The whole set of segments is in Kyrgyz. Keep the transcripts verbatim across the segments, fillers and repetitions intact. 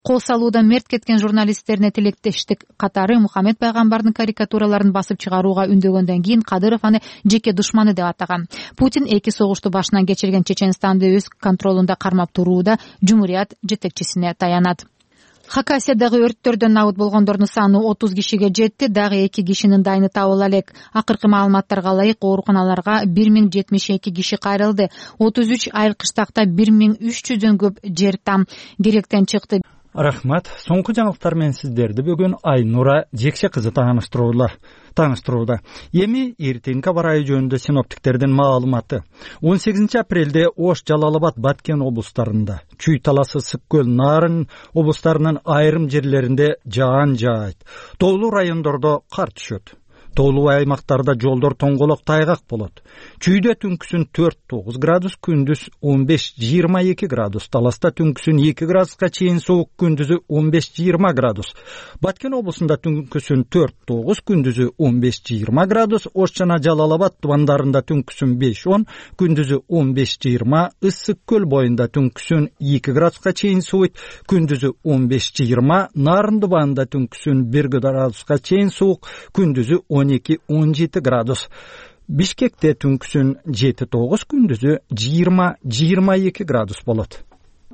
Кол салуудан мерт кеткен журналисттерине тилектештик катары Мухаммед пайгамбардын карикатураларын басып чыгарууга үндөгөндөн кийин Кадыров аны жеке душманы деп атаган. Путин эки согушту башынан кечирген Чеченстанды өз контролунда кармап турууда Жумурiyat жетекчисине таянат. Хакасиядагы өрттөрдөн набыт болгондордун саны отуз кишиге жетти, дагы эки кишинин дайыны табыла элек. Акыркы маалыматтарга ылайык ооруканаларга бир миң жетимиш эки киши кайрылды. отуз үч айыл кыштакта бир миң үч жүздөн көп жер там керектен чыкты. Рахмат. Соңку жаңылыктар менен сиздерди бүгүн Айнура Жекше кызы тааныштырууда. Тааныштырууда. Эми эртеңки аба ырайы жөнүндө синоптиктердин маалыматы. он сегизинчи апрелде Ош, Жалал-Абад, Баткен облустарында, Чүй таласы, Ысык көл, Нарын облустарынын айрым жерлеринде жаан жаайт. Тоолуу райондордо кар түшөт. Тоолуу аймактарда жолдор тоңголок тайгак болот. Чүйдө түнкүсүн төрт тогуз градус, күндүз он беш жыйырма эки градус, Таласта түнкүсүн эки градуска чейин суук, күндүзү он беш жыйырма градус. Баткен облусунда түнкүсүн төрт тогуз, күндүзү он беш жыйырма градус, Ош жана Жалал-Абад тубандарында түнкүсүн беш он, күндүзү он беш жыйырма, Ысык көл боюнда түнкүсүн эки градуска чейин сууйт, күндүзү он беш жыйырма, Нарын тубанында түнкүсүн бир градуска чейин суук, күндүзү он эки он жети градус. Бишкекте түнкүсүн жети тогуз, күндүзү жыйырма жыйырма эки градус болот.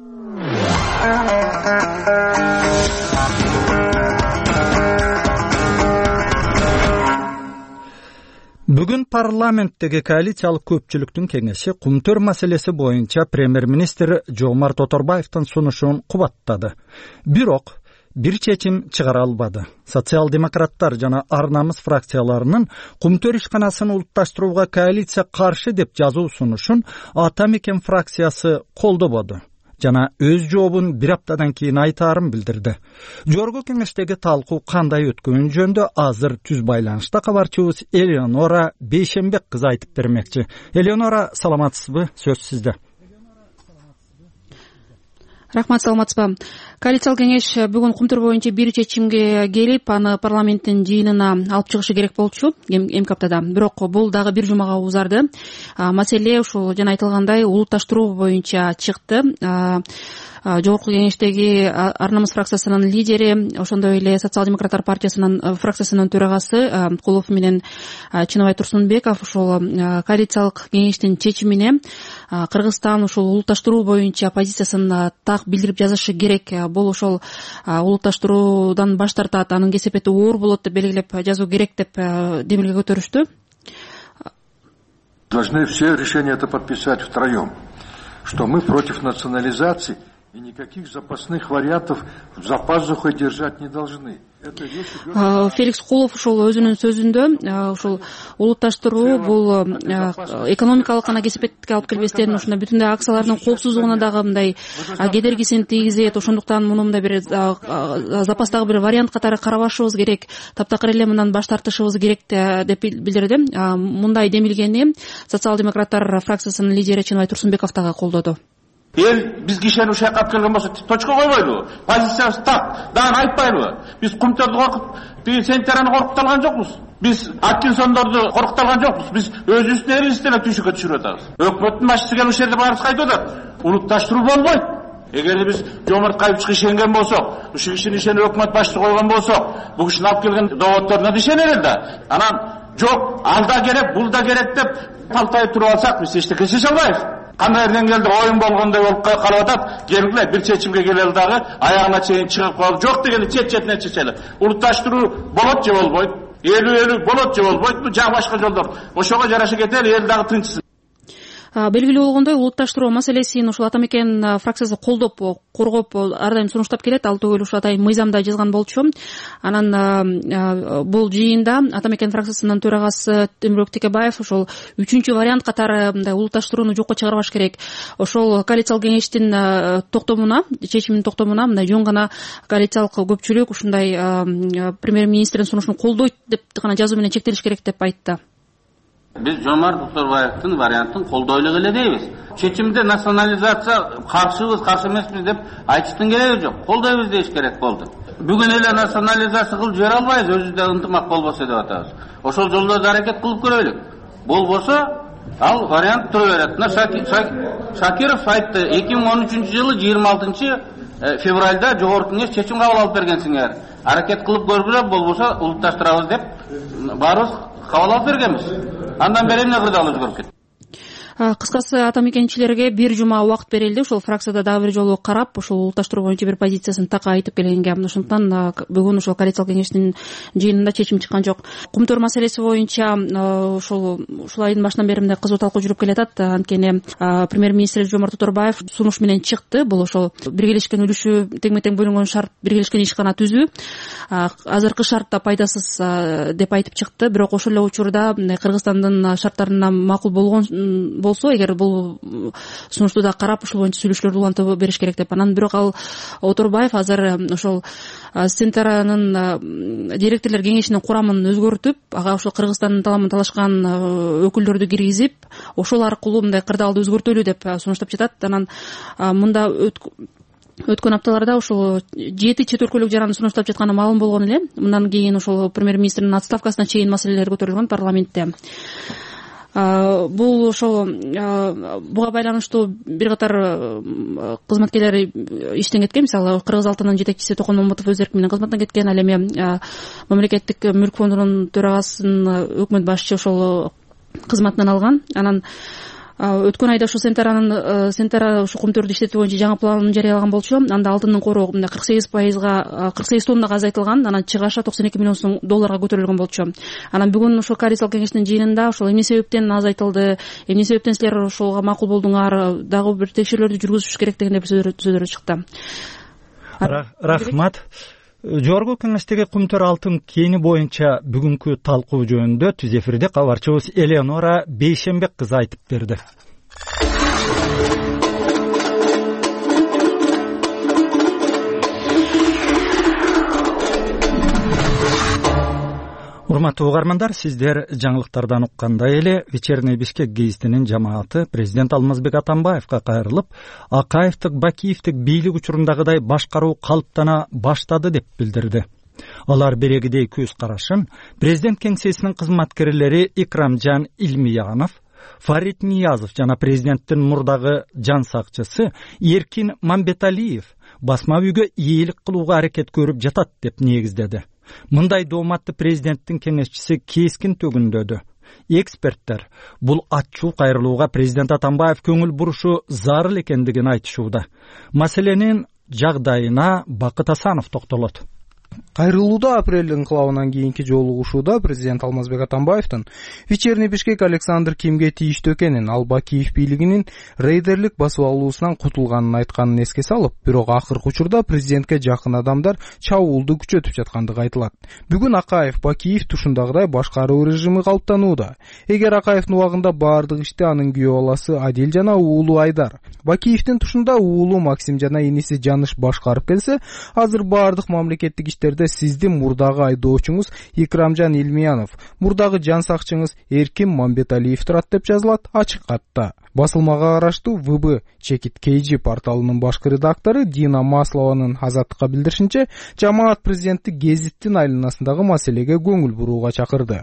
Бүгүн парламенттеги коалициялык көпчүлүктүн кеңеши Кумтөр маселеси боюнча премьер-министр Жомарт Оторбаевдин сунушун кубаттады. Бирок бир чечим чыгара албады. Социал-демократтар жана Ар намыс фракцияларынын Кумтөр ишканасын улутташтырууга коалиция каршы деп жазуу сунушун Ата Мекен фракциясы колдободу жана өз жообун бир аптадан кийин айтаарын билдирди. Жогорку кеңештеги талкуу кандай өткөнү жөнүндө азыр түз байланышта кабарчыбыз Элеонора Бейшенбек кызы айтып бермекчи. Элеонора, саламатсызбы? Сөз сизде. Рахмат, саламатсызбы. Коалициялык кеңеш бүгүн Кумтөр боюнча бир чечимге келип, аны парламенттин жыйынына алып чыгышы керек болчу эмки аптада. Бирок бул дагы бир жумага узарды. Маселе ушул жана айтылгандай улутташтыруу боюнча чыкты. Жогорку кеңештеги Ар намыс фракциясынын лидери, ошондой эле Социал-демократтар партиясынын фракциясынын төрагасы Кулов менен Чыныбай Турсунбеков ушул коалициялык кеңештин чечимине Кыргызстан ушул улутташтыруу боюнча позициясын так билдирип жазышы керек. Бул ошол улутташтыруудан баш тартат, анын кесепети оор болот деп белгилеп жазуу керек деп демилге көтөрүштү. Должны все решения это подписать втроем, что мы против национализации и никаких запасных вариантов за пазухой держать не должны. Феликс Кулов ушул өзүнүн сөзүндө ушул улутташтыруу бул экономикалык гана кесепетке алып келбестен ушундай бүтүндөй акциялардын коопсуздугуна дагы мындай кедергисин тийгизет. Ошондуктан муну мындай бир запастагы бир вариант катары карабашыбыз керек, таптакыр эле мындан баш тартышыбыз керек деп билдирди. Мындай демилгени Социал-демократтар фракциясынын лидери Чыныбай Турсунбеков дагы колдоду. Эл биз кишени ушул жака алып келген болсо точка койбойлубу? Позициябыз так, дагы айтпайлыбы? Биз Кумтөрдү коркуп, тиги Сентяраны коркута алган жокпуз. Биз Аткинсондорду коркута алган жокпуз. Биз өзүбүздүн элибизди эле түйшүккө түшүрүп атабыз. Өкмөттүн башчысы келип ушул жерде баарыбызга айтып атат. Улутташтыруу болбойт. Эгерде биз Жомарт Кайыпчыга ишенген болсок, ушул кишини ишенип өкмөт башчысы койгон болсок, бул кишини алып келген доводдоруна ишенер да. Анан жок, ал да керек, бул да керек деп талтайып туруп алсак, биз эчтеке чече албайбыз. Кандай деңгээлде оюн болгондой болуп калып атат. Келгиле бир чечимге келели дагы аягына чейин чыгып калып, жок дегенде чет-четине чечели. Улутташтыруу болот же болбойт, элүү-элүү болот же болбойт, бул жак башка жолдор. Ошого жараша кетели, эл дагы тынчсын. Белгилүү болгондой улутташтыруу маселесин ушул Ата Мекен фракциясы колдоп, коргоп ар дайым сунуштап келет. Ал түгүл ушул атайын мыйзамда жазган болчу. Анан бул жыйында Ата Мекен фракциясынын төрагасы Темирбек Текебаев ушул үчүнчү вариант катары мындай улутташтырууну жокко чыгарбаш керек. Ошол коалициялык кеңештин токтомуна, чечиминин токтомуна мындай жөн гана коалициялык көпчүлүк ушундай премьер-министрдин сунушун колдойт деп гана жазуу менен чектелиш керек деп айтты. Biz Жомарт Оторбаевдин вариантын колдойлук эле дейбиз. Чечимде национализация каршыбыз, каршы эмеспиз деп айтыштын кереги жок. Колдойбуз дейиш керек болду. Бүгүн эле национализация кылып жибере албайбыз, өзүбүздө ынтымак болбосо деп атабыз. Ошол жолдордо аракет кылып көрөлүк. Болбосо ал вариант тура берет. Мына Шакиров айтты, эки миң он үчүнчү жылы жыйырма алтынчы февральда жогорку кеңеш чечим кабыл алып бергенсиңер. Аракет кылып көргүлө, болбосо улутташтырабыз деп баарыбыз кабыл алып бергенбиз. Андан бери эмне кырдаал өзгөрүп кетти? Кыскасы, ата мекенчилерге бир жума убакыт берилди. Ошол фракцияда дагы бир жолу карап, ошол улутташтыруу боюнча бир позициясын так айтып келгенге, ошондуктан бүгүн ошол коалициялык кеңештин жыйынында чечим чыккан жок. Кумтөр маселеси боюнча ошол ушул айдын башынан бери мындай кызуу талкуу жүрүп келатат. Анткени премьер-министр Жомарт Оторбаев сунуш менен чыкты. Бул ошол биргелешкен үлүшү теңме-тең бөлүнгөн шарт, биргелешкен ишкана түзүү. Азыркы шартта пайдасыз деп айтып чыкты. Бирок ошол эле учурда Кыргызстандын шарттарына макул болгон болсо, эгер бул сунушту да карап ушул боюнча сүйлөшүүлөрдү улантып бериш керек деп. Анан бирок ал Оторбаев азыр ошол Центранын директорлор кеңешинин курамын өзгөртүп, ага ошол Кыргызстандын таламын талашкан өкүлдөрдү киргизип, ошол аркылуу мындай кырдаалды өзгөртөлү деп сунуштап жатат. Анан мында өткөн апталарда ошол жети чет өлкөлүк жараны сунуштап жатканы маалым болгон эле. Мындан кийин ошол премьер-министрдин отставкасына чейин маселелер көтөрүлгөн парламентте. Бул ошол буга байланыштуу бир катар кызматкерлер иштен кеткен. Мисалы, Кыргыз алтынын жетекчиси Токон Момутов өз эрки менен кызматтан кеткен. Ал эми мамлекеттик мүлк фондунун төрагасын өкмөт башчы ошол кызматынан алган. Анан өткөн айда ошо Центранын Центра ошо кумтөрдү иштетүү боюнча жаңы планын жарыялаган болчу. Анда алтындын короо кырк сегиз пайызга кырк сегиз тоннага азайтылган. Анан чыгаша токсон эки миллион сом долларга көтөрүлгөн болчу. Анан бүгүн ошо коалициялык кеңештин жыйынында ошол эмне себептен азайтылды, эмне себептен силер ошолго макул болдуңар, дагы бир текшерүүлөрдү жүргүзүш керек дегендей бир сөздөр чыкты. Рахмат. Жогорку кеңештеги кумтөр алтын кени боюнча бүгүнкү талкуу жөнүндө түз эфирде кабарчыбыз Элеонора Бейшембек кызы айтып берди. Урматтуу угармандар, сиздер жаңылыктардан уккандай эле Вечерний Бишкек гезитинин жамааты президент Алмазбек Атамбаевга кайрылып, Акаевдик, Бакиевдик бийлик учурундагыдай башкаруу калыптана баштады деп билдирди. Алар берегидей көз карашын президент кеңсесинин кызматкерлери Икрамжан Илмиянов, Фарид Ниязов жана президенттин мурдагы жан сакчысы Эркин Мамбеталиев басма үйгө ийгилик кылууга аракет көрүп жатат деп негиздеди. Мындай дооматты президенттин кеңешчиси кескин төгүндөдү. Эксперттер бул ачуу кайрылууга президент Атамбаев көңүл бурушу зарыл экендигин айтышууда. Маселенин жагдайына Бакыт Асанов токтолот. Кайрылууда апрель инкылабынан кийинки жолугушууда президент Алмазбек Атамбаевдин Вечерний Бишкек Александр Кимге тийиштүү экенин, ал Бакиев бийлигинин рейдерлик басып алуусунан кутулганын айтканын эске салып, бирок акыркы учурда президентке жакын адамдар чабуулду күчөтүп жаткандыгы айтылат. Бүгүн Акаев, Бакиев тушундагыдай башкаруу режими калыптанууда. Эгер Акаевдин убагында баардык ишти анын күйөө баласы Адил жана уулу Айдар, Бакиевдин тушунда уулу Максим жана иниси Жаныш башкарып келсе, азыр баардык мамлекеттик иштерде сиздин мурдагы айдоочуңуз Икрамжан Илмиянов, мурдагы жан сакчыңыз Эркин Мамбеталиев турат деп жазылат ачык катта. Басылмага караштуу вэ бэ Чекит Кейджи порталынын башкы редактору Дина Маслованын Азаттыкка билдиришинче, жамаат президентти гезиттин айланасындагы маселеге көңүл бурууга чакырды.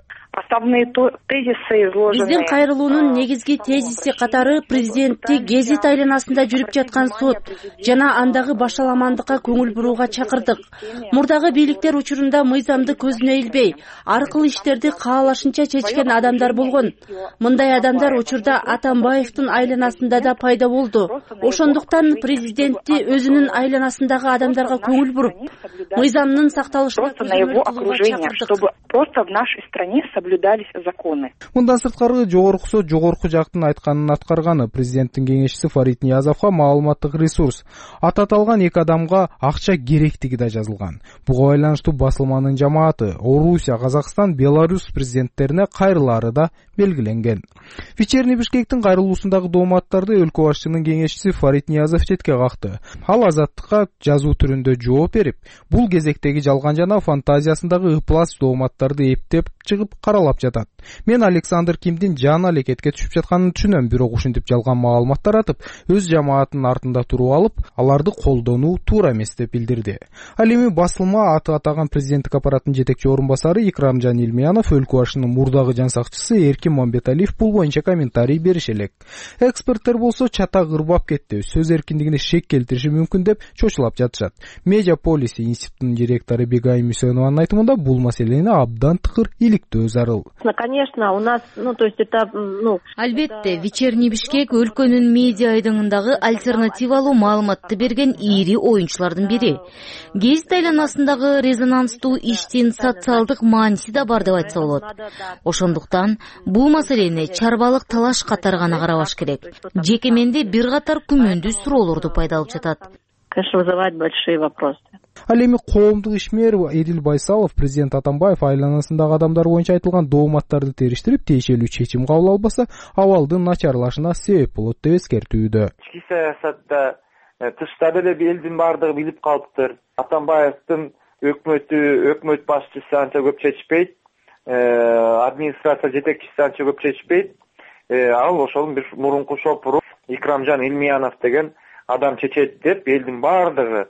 Биздин кайрылуунун негизги тезиси катары президентти гезит айланасында жүрүп жаткан сот жана андагы башаламандыкка көңүл бурууга чакырдык. Мурдагы бийликтер учурунда мыйзамды көзүнө илбей, аркыл иштерди каалашынча чечкен адамдар болгон. Мындай адамдар учурда Атамбаевдин айланасында да пайда болду. Ошондуктан президентти өзүнүн айланасындагы адамдарга көңүл буруп, мыйзамдын сакталышына көзөмөл кылууга чакырдык. Просто в нашей стране соблюдались законы. Мындан сырткары жогорку сот жогорку жактын айтканын аткарганы. Президенттин кеңешчиси Фарид Ниязовго маалыматтык ресурс аты аталган эки адамга акча керектиги да жазылган. Буга байланыштуу басылманын жамааты Орусия, Казакстан, Беларусь президенттерине кайрылары да белгиленген. Вечерний Бишкектин кайрылуусундагы дооматтарды өлкө башчынын кеңешчиси Фарид Ниязов четке какты. Ал Азаттыкка жазуу түрүндө жооп берип, бул кезектеги жалган жана фантазиясындагы ыплас дооматтарды эптеп чыгып таралап жатат. Мен Александр Кимдин жан алекетке түшүп жатканын түшүнөм, бирок ушинтип жалган маалымат таратып, өз жамаатынын артында туруп алып, аларды колдонуу туура эмес деп билдирди. Ал эми басылма аты атаган президенттик аппараттын жетекчи орун басары Икрамжан Илмиянов өлкө башынын мурдагы жансакчысы Эркин Мамбеталиев бул боюнча комментарий берише элек. Эксперттер болсо чата кырбап кетти, сөз эркиндигине шек келтириши мүмкүн деп чочулап жатышат. Media Policy институтунун директору Бегай Мусейнованын айтымында бул маселени абдан тыкыр иликтөө зарыл. Конечно, у нас, ну, то есть это, ну, албетте, Вечерний Бишкек өлкөнүн медиа айдыңындагы альтернативалуу маалыматты берген ири оюнчулардын бири. Гезит айланасындагы резонанстуу иштин социалдык мааниси да бар деп айтса болот. Ошондуктан бул маселени чарбалык талаш катары гана карабаш керек. Жеке менде бир катар күмөндүү суроолорду пайда алып жатат. Конечно, вызывает большие вопросы. Ал эми коомдук ишмер Эдил Байсалов президент Атамбаев айланасындагы адамдар боюнча айтылган дооматтарды териштирип, тиешелүү чечим кабыл албаса, абалдын начарлашына себеп болот деп эскертүүдө. Ички саясатта тышта деле элдин баардыгы билип калыптыр. Атамбаевдин өкмөтү, өкмөт башчысы анча көп чечпейт, администрация жетекчиси анча көп чечпейт. Ал ошонун бир мурунку шопуру Икрамжан Илмиянов деген адам чечет деп элдин баардыгы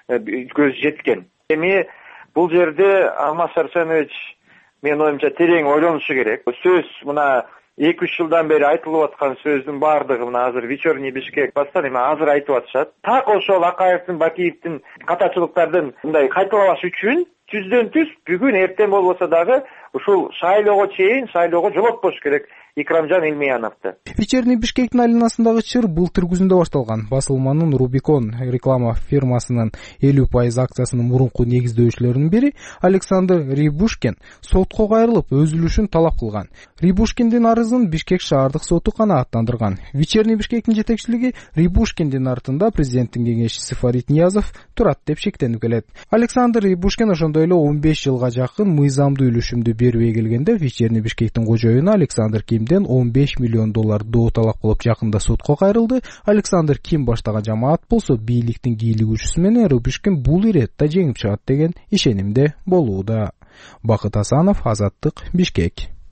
көз жеткен. Эми бул жерде Алмаз Шаршенович мен оюмча терең ойлонушу керек. Сөз мына эки үч жылдан бери айтылып аткан сөздүн баардыгы мына азыр Вечерний Бишкек бастан эми азыр айтып атышат. Так ошол Акаевдин, Бакиевдин катачылыктардын мындай кайталабаш үчүн түздөн түз бүгүн эртең болбосо дагы ушул шайлоого чейин шайлоого жолотпош керек Икрамжан Илмияновду. Вечерний Бишкектин айланасындагы чыр былтыр күзүндө башталган. Басылманын Рубикон реклама фирмасынын элүү пайыз акциясынын мурунку негиздөөчүлөрүнүн бири Александр Рябушкин сотко кайрылып, өзүлүшүн талап кылган. Рябушкиндин арызын Бишкек шаардык соту канааттандырган. Вечерний Бишкектин жетекчилиги Рябушкиндин артында президенттин кеңешчиси Фарид Ниязов турат деп шектенип келет. Александр Рябушкин ошондой эле он беш жылга жакын мыйзамдуу үлүшүмдү бербей келгенде Вечерний Бишкектин кожоюну Александр Ким он беш миллион доллар доо талап кылып жакында сотко кайрылды. Александр Ким баштаган жамаат болсо бийликтин кийлигүүчүсү менен Рябушкин бул иретте жеңип чыгат деген ишенимде болууда. Бакыт Асанов, Азаттык, Бишкек.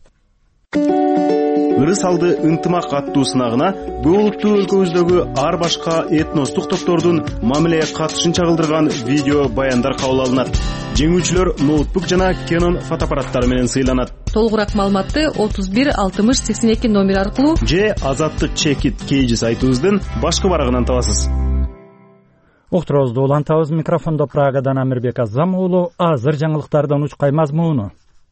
Ырыс алды ынтымак аттуу сынагына бөлүктүү өлкөбүздөгү ар башка этностук топтордун мамилеге катышын чагылдырган видео баяндар кабыл алынат. Жеңүүчүлөр ноутбук жана Canon фотоаппараттары менен сыйланат. Толугураак маалыматты отуз бир алтымыш сексен эки номер аркылуу же Азаттык Чекит Кейжи сайтыбыздын башкы барагынан табасыз. Уктуруубузду улантабыз. Микрофондо Прагадан Амирбек Азам уулу. Азыр жаңылыктардын учкай мазмуну.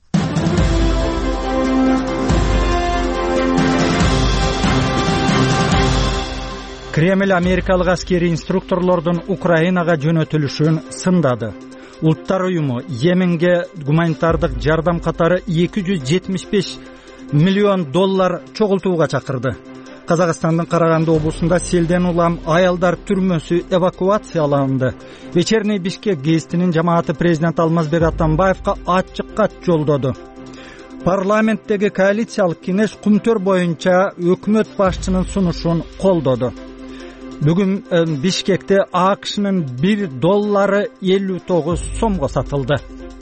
Кремль америкалык аскери инструкторлордун Украинага жөнөтүлүшүн сындады. Улуттар уюму Йеменге гуманитардык жардам катары эки жүз жетимиш беш миллион доллар чогултууга чакырды. Казакстандын Караганды облусунда селден улам аялдар түрмөсү эвакуацияланды. Вечерний Бишкек гезитинин жамааты президент Алмазбек Атамбаевка ачык кат жолдоду. Парламенттеги коалициялык кеңеш кумтөр боюнча өкмөт башчынын сунушун колдоду. Бүгүн Бишкекте АКШнын бир доллары элүү тогуз сомго сатылды.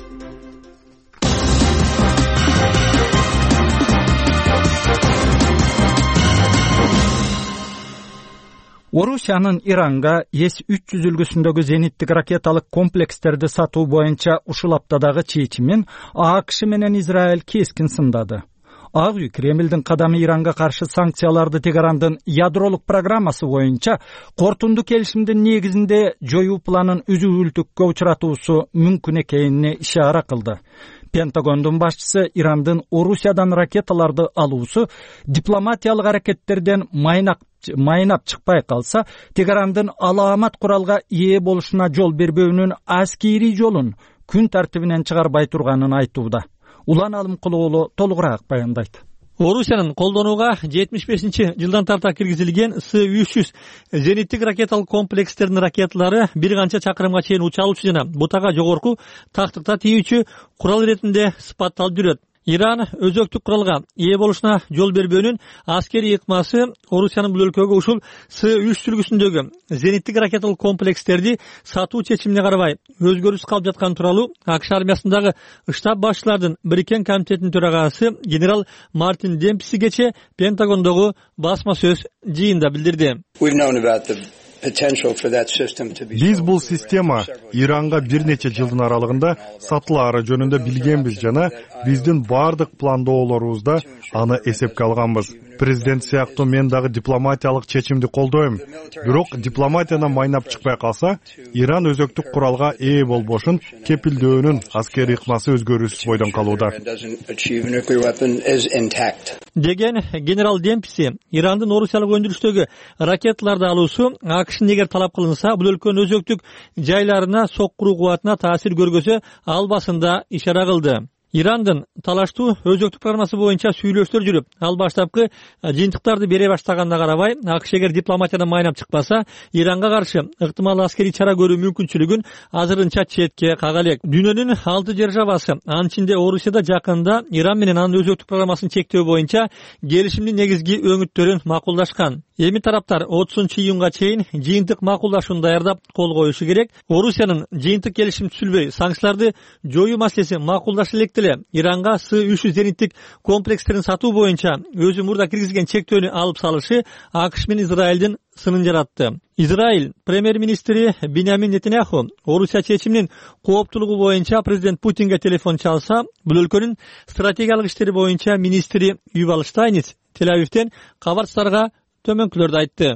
Орусиянын Иранга эс үч жүз үлгүсүндөгү зениттик ракеталык комплекстерди сатуу боюнча ушул аптадагы чечимин АКШ менен Израиль кескин сындады. Ак үй Кремлдин кадамы Иранга каршы санкцияларды Теherandын ядролук программасы боюнча кортундуу келишимдин негизинде жоюу планын үзүүлтүккө учуратуусу мүмкүн экенине ишара кылды. Пентагондун башчысы Ирандын Орусиядан ракеталарды алуусу дипломатиялык аракеттерден майнап майнап чыкпай калса, Теherandын алаамат куралга ээ болушуна жол бербөөнүн аскери жолун күн тартибинен чыгарбай турганын айтууда. Улан Алымкулуулу толугураак баяндайт. Орусиянын колдонууга жетимиш бешинчи жылдан тарта киргизилген С үч жүз зениттик ракеталык комплекстердин ракеталары бир канча чакырымга чейин уча алуучу жана бутага жогорку тактыкта тийүүчү курал иретинде сыпатталып жүрөт. Иран өзөктүк куралга ээ болушуна жол бербөөнүн аскерий ыкмасы Орусиянын бул өлкөгө ушул С үч сүлгүсүндөгү зениттик ракеталык комплекстерди сатуу чечимине карабай өзгөрүш калып жатканы тууралуу АКШ армиясындагы штаб башчылардын бириккен комитетинин төрагасы генерал Мартин Демпси кечээ Пентагондогу басма сөз жыйында билдирди. Биз бул система Иранга бир нече жылдын аралыгында сатылаары жөнүндө билгенбиз жана биздин бардык пландоолорубузда аны эсепке алганбыз. Президент сыяктуу мен дагы дипломатиялык чечимди колдойм. Бирок дипломатиядан майнап чыкпай калса, Иран өзөктүк куралга ээ болбошун кепилдөөнүн аскерий ыкмасы өзгөрүүсүз бойдон калууда. Деген генерал Демпси, Ирандын Орусиялык өндүрүштөгү ракеталарды алуусу АКШнын эгер талап кылынса, бул өлкөнүн өзөктүк жайларына соккуруу кубатына таасир көргөзө албасын да ишара кылды. Ирандын талаштуу өзөктүк программасы боюнча сүйлөштөр жүрүп, ал баштапкы жыйынтыктарды бере баштаганына карабай, АКШ эгер дипломатиядан майнап чыкпаса, Иранга каршы ыктымал аскерий чара көрүү мүмкүнчүлүгүн азырынча четке кага элек. Дүйнөнүн алты державасы, анын ичинде Орусия да жакында Иран менен анын өзөктүк программасын чектөө боюнча келишимдин негизги өңүттөрүн макулдашкан. Эми тараптар отузунчу июнга чейин жыйынтык макулдашууну даярдап кол коюшу керек. Орусиянын жыйынтык келишим түзүлбөй, санкцияларды жоюу маселеси макулдаша элек деле Иранга С үч зениттик комплекстерин сатуу боюнча өзү мурда киргизген чектөөнү алып салышы АКШ менен Израилдин сынын жаратты. Израиль премьер-министри Биньямин Нетаньяху Орусия чечиминин кооптулугу боюнча президент Путинге телефон чалса, бул өлкөнүн стратегиялык иштери боюнча министри Ювал Штайниц Тель-Авивден кабарчыларга төмөнкүлөрдү айтты.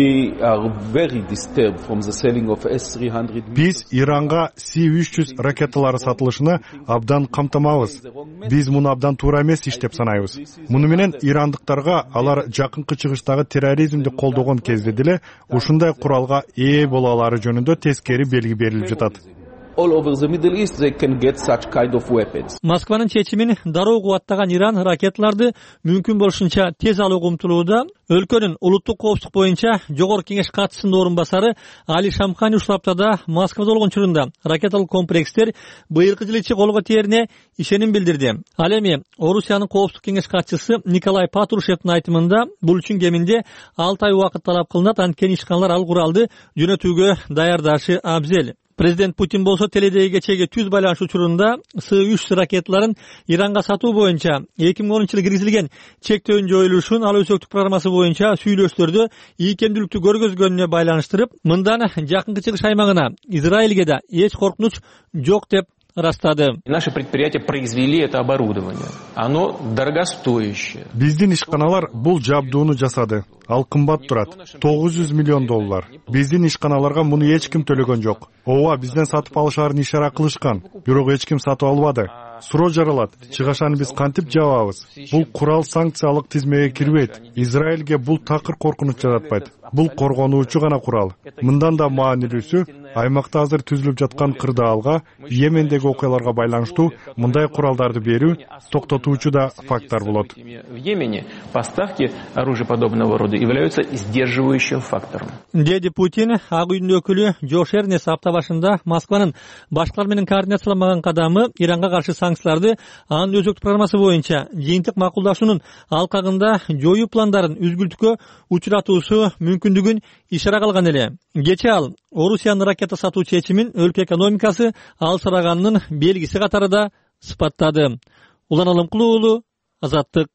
Биз Иранга С үч жүз ракеталары сатылышына абдан камтамабыз. Биз муну абдан туура эмес иш деп санайбыз. Муну менен ирандыктарга алар жакынкы чыгыштагы терроризмди колдогон кезде деле ушундай куралга ээ боло алары жөнүндө тескери белги берилип жатат. All over the Middle East they can get such kind of weapons. Москванын чечимин дароо кубаттаган Иран ракеталарды мүмкүн болушунча тез алууга умтулууда. Өлкөнүн улуттук коопсуздук боюнча жогорку кеңеш катчысынын орун басары Али Шамхани ушул аптада Москвада болгон учурунда ракеталык комплекстер быйылкы жыл ичи колго тиерине ишеним билдирди. Ал эми Орусиянын коопсуздук кеңеш катчысы Николай Патрушевдин айтымында бул үчүн кеминде алты ай убакыт талап кылынат, анткени ишканалар ал куралды жөнөтүүгө даярдашы абзел. Президент Путин болсо теледеги кечеги түз байланыш учурунда С үч ракеталарын Иранга сатуу боюнча эки миң онунчу жылы киргизилген чектөөнүн жоюлушун ал өзөктүк программасы боюнча сүйлөштөрдө ийкемдүүлүктү көргөзгөнүнө байланыштырып, мындан жакынкы чыгыш аймагына Израилге да эч коркунуч жок деп растады. Наши предприятия произвели это оборудование. Оно дорогостоящее. Биздин ишканалар бул жабдууну жасады. Ал кымбат турат. тогуз жүз миллион доллар. Биздин ишканаларга муну эч ким төлөгөн жок. Ооба, бизден сатып алышаарын ишара кылышкан. Бирок эч ким сатып албады. Суроо жаралат. Чыгашаны биз кантип жабабыз? Бул курал санкциялык тизмеге кирбейт. Израилге бул такыр коркунуч жаратпайт. Бул коргонуучу гана курал. Мындан да маанилүүсү, аймакта азыр түзүлүп жаткан кырдаалга, Йемендеги окуяларга байланыштуу мындай куралдарды берүү токтотуучу да фактор болот. В Йемене поставки оружия подобного рода являются сдерживающим фактором. Деди Путин Ак үйдүн өкүлү Жош Эрнес апта башында Москванын башкалар менен координацияламаган кадамы Иранга каршы санкцияларды анын өзөктүк программасы боюнча жыйынтык макулдашуунун алкагында жоюу пландарын үзгүлтүккө учуратуусу мүмкүндүгүн ишара кылган эле. Кечээ ал Орусиянын ракета сатуу чечимин өлкө экономикасы алсыраганынын белгиси катары да сыпаттады. Улан Алымкулуу уулу, Азаттык.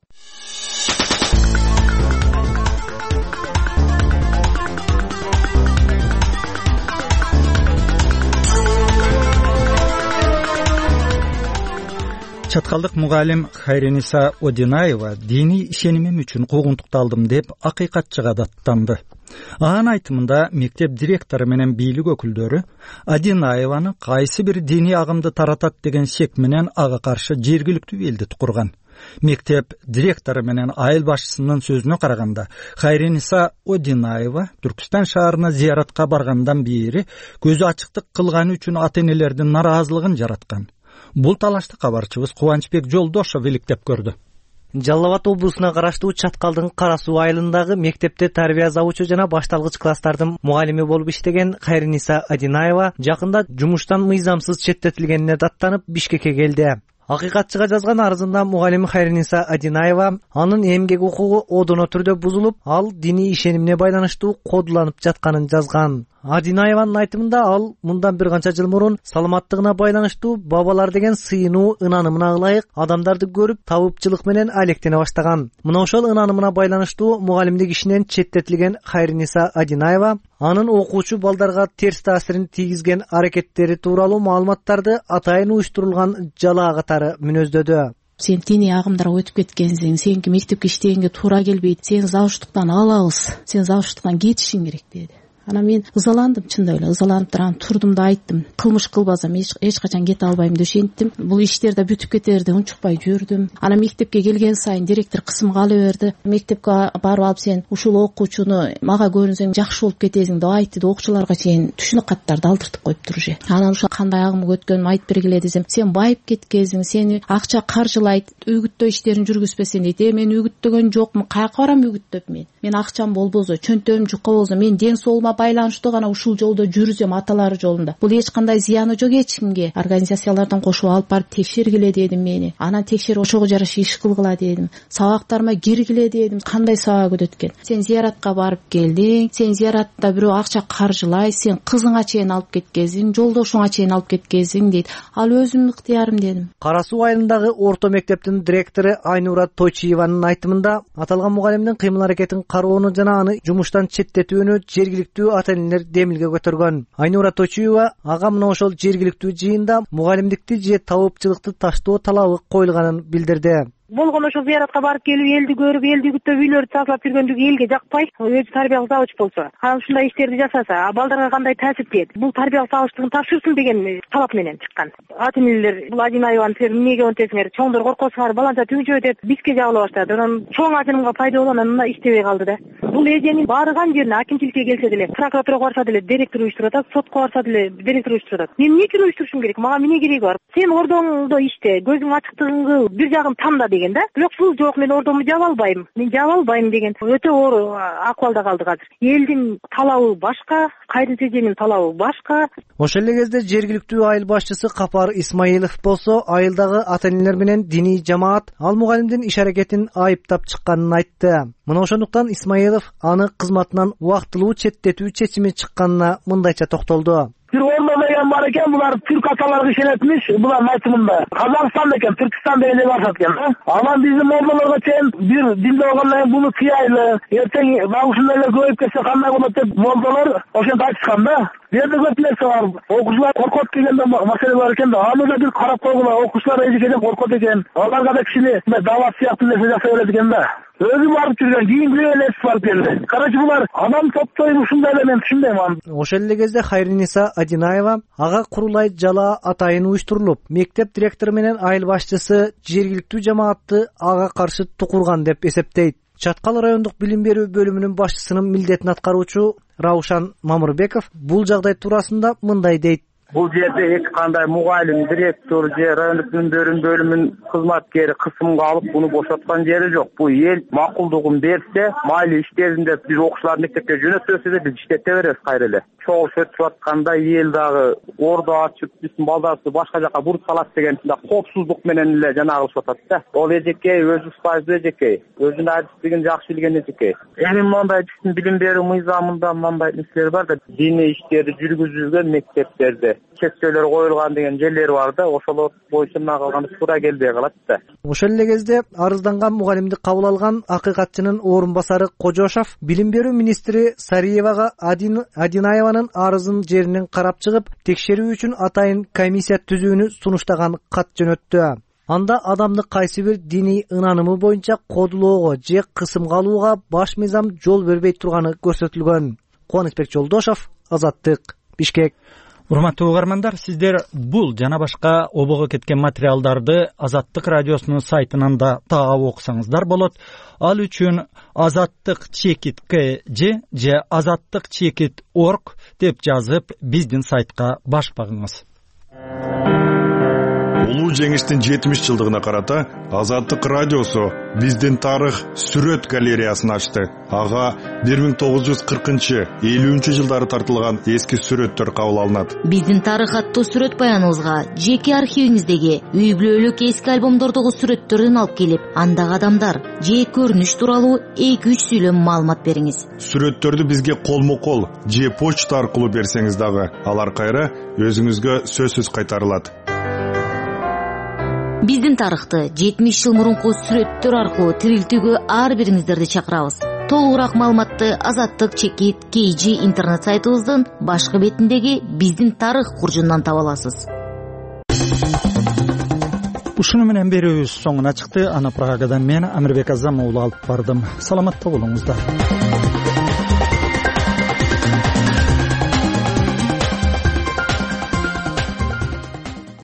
Чаткалдык мугалим Хайриниса Одинаева диний ишенимим үчүн куугунтукталдым деп акыйкатчыга даттанды. Анын айтымында мектеп директору менен бийлик өкүлдөрү Одинаеваны кайсы бир диний агымды таратат деген шек менен ага каршы жергиликтүү элдит курган. Мектеп директору менен айыл башчысынын сөзүнө караганда, Хайриниса Одинаева Түркүстан шаарына зыяратка баргандан бери көзү ачыктык кылганы үчүн ата-энелердин нараазылыгын жараткан. Бул талашты кабарчыбыз Кубанычбек Жолдошов иликтеп көрдү. Жалал Абад облусуна караштуу Чаткалдын Кара Суу айылындагы мектепте тарбия завучу жана башталгыч класстардын мугалими болуп иштеген Хайриниса Одинаева жакында жумуштан мыйзамсыз четтетилгенине даттанып Бишкекке келди. Акыйкатчыга жазган арызында мугалим Хайриниса Адинаева анын эмгек укугу одоно түрдө бузулуп, ал диний ишенимине байланыштуу кодуланып жатканын жазган. Адинаеванын айтымында ал мындан бир канча жыл мурун саламаттыгына байланыштуу бабалар деген сыйынуу ынанымына ылайык адамдарды көрүп табыпчылык менен алектене баштаган. Мына ошол ынанымына байланыштуу мугалимдик ишинен четтетилген Хайриниса Адинаева анын окуучу балдарга терс таасирин тийгизген аракеттери тууралуу маалыматтарды атайын уюштурулган жалаа катары мүнөздөдү. Сен диний агымдарга өтүп кеткенсиң, сеники мектепке иштегенге туура келбейт, сени завуштуктан алабыз, сен завуштуктан кетишиң керек деди. Ана мен ызаландым, чындап эле ызаланып турам, турдум да айттым. Кылмыш кылбасам эч качан кете албайм дешенттим. Бул иштерде бүтүп кетерди, унчукпай жүрдүм. Ана мектепке келген сайын директор кысымга ала берди. Мектепке барып алып сен ушул окуучуну мага көрүнсөң жакшы болуп кетесиң деп айтты. Окуучуларга чейин түшүнүк каттарды алдыртып коюптур же. Анан ушул кандай агымга өткөнүмү айтып бергиле десем, сен байып кеткенсиң, сени акча каржылайт, үгүттөө иштерин жүргүзбесең дейт. Э мен үгүттөгөн жокмун, каяка барам үгүттөп мен? Мен акчам болбосо, чөнтөгүм жука болсо, мен ден соолугума байланыштуу гана ушул жолдо жүрүзөм, аталары жолунда. Бул эч кандай зыяны жок эч кимге. Организациялардан кошуп алып барып текшергиле дедим мени. Анан текшерип ошого жараша иш кылгыла дедим. Сабактарыма киргиле дедим. Кандай сабак өтөткөн? Сен зияратка барып келдиң, сен зияратта бирөө акча каржылай, сен кызыңа чейин алып кеткенсиң, жолдошуңа чейин алып кеткенсиң дейт. Ал өзүмдүн ыктыярым дедим. Кара Суу айылындагы орто мектептин директору Айнура Тойчиеванын айтымында аталган мугалимдин кыймыл аракетин кароону жана аны жумуштан четтетүүнү жергиликтүү ата-энелер демилге көтөргөн. Айнура Тойчиева ага мына ошол жергиликтүү жыйында мугалимдикти же табыпчылыкты таштоо талабы коюлганын билдирди. Болгон ошо зыяратка барып келип, элди көрүп, элди күтүп, үйлөрдү тазалап жүргөндүгү элге жакпай, өзү тарбиялык завуч болсо, анан ушундай иштерди жасаса, а балдарга кандай таасир тиет? Бул тарбиялык завучтугун тапшырсын деген талап менен чыккан. Ата-энелер бул Адинаеваны силер эмнеге өнтесиңер? Чоңдор коркосуңар, баланча түгүжө деп бизге жабыла баштады. Анан чоң ажырымга пайда болуп, анан мына иштебей калды да. Бул эженин барган жерине акимчиликке келсе деле, прокуратурага барса деле директор уюштуруп атат, сотко барса деле директор уюштуруп атат. Мен эмне үчүн уюштурушум керек? Мага эмне кереги бар? Сен ордоңдо иште, көзүң ачыктыгыңды бир жагын тамда деген да. Бирок бул жок, мен ордому жаба албайм, мен жаба албайм деген өтө оор акыбалда калдык азыр. Элдин талабы башка, кайрын эженин талабы башка. Ошол эле кезде жергиликтүү айыл башчысы Капар Исмаилов болсо айылдагы ата-энелер менен диний жамаат ал мугалимдин иш аракетин айыптап чыкканын айтты. Мына ошондуктан Исмаилов аны кызматынан убактылуу четтетүү чечими чыкканына мындайча токтолду. Бир ордо деген бар экен, булар түрк аталарга ишенетмиш, булардын айтымында. Казакстан экен, Түркстан деген эле барышат экен. Анан биздин ордолорго чейин бир динде болгондон кийин буну кыялы, эртең дагы ушундай эле көбөйүп кетсе кандай болот деп молдолор ошентип айтышкан да. Бул жерде көп нерсе бар. Окуучулар коркот дегенде маселе бар экен да. Аны да бир карап койгула, окуучулар эжекеден коркот экен. Аларга да кичине дават сыяктуу нерсе жасай берет экен да. Өзү барып жүргөн, кийин бирөө эле барып келди. Короче, булар адам топтойм ушундай эле, мен түшүнбөйм аны. Ошол эле кезде Хайриниса Адинаева ага курулай жалаа атайын уюштурулуп, мектеп директору менен айыл башчысы жергиликтүү жамаатты ага каршы тукурган деп эсептейт. Чаткал райондук билим берүү бөлүмүнүн башчысынын милдетин аткаруучу Раушан Мамырбеков бул жагдай туурасында мындай дейт. Бул жерде эч кандай мугалим, директор же райондук билим берүү бөлүмүнүн кызматкери кысымга алып буну бошоткон жери жок. Бул эл макулдугун берсе, майли иштеринде биз окуучуларды мектепке жөнөтөбүз деп биз иштете беребиз кайра эле. Чогуу өтүп атканда эл дагы ордо ачып, биздин балдарыбызды башка жака буруп салат деген коопсуздук менен эле жанагы кылышып атат да. Ол эжекей, өзү устайбыз эжекей, өзүнүн адистигин жакшы билген эжекей. Эми мондай биздин билим берүү мыйзамында мондай нерселер бар да, диний иштерди жүргүзүлгөн мектептерде чектөөлөр коюлган деген жерлер бар да, ошолор боюнча мына калганы туура келбей калат да. Ошол эле кезде арызданган мугалимди кабыл алган акыйкатчынын орун басары Кожошов билим берүү министри Сариевага Адинаеванын арызын жеринен карап чыгып, текшерүү үчүн атайын комиссия түзүүнү сунуштаган кат жөнөттү. Анда адамды кайсы бир диний ынанымы боюнча кодулоого же кысымга алууга баш мыйзам жол бербей турганы көрсөтүлгөн. Кубанычбек Жолдошов, Азаттык, Бишкек. Урматтуу угармандар, сиздер бул жана башка обого кеткен материалдарды Азаттык радиосунун сайтынан да таап окусаңыздар болот. Ал үчүн азаттык чекит кж же азаттык чекит орг деп жазып биздин сайтка баш багыңыз. улуу жеңиштин жетимиш жылдыгына карата Азаттык радиосу биздин тарых сүрөт галереясын ачты. Ага бир миң тогуз жүз кыркынчы элүүнчү жылдары тартылган эски сүрөттөр кабыл алынат. Биздин тарых аттуу сүрөт баяныбызга жеке архивиңиздеги үй бүлөлүк эски альбомдордогу сүрөттөрдөн алып келип, андагы адамдар же көрүнүш тууралуу эки үч сүйлөм маалымат бериңиз. Сүрөттөрдү бизге колмо-кол же почта аркылуу берсеңиз дагы алар кайра өзүңүзгө сөзсүз кайтарылат. Биздин тарыхты жетимиш жыл мурунку сүрөттөр аркылуу тирилтүүгө ар бириңиздерди чакырабыз. Толугураак маалыматты Азаттык чекит кей джи интернет сайтыбыздын башкы бетиндеги биздин тарых куржундан таба аласыз. Ушуну менен берүүбүз соңуна чыкты. Аны Прагадан мен Амирбек Азам уулу алып бардым. Саламатта болуңуздар.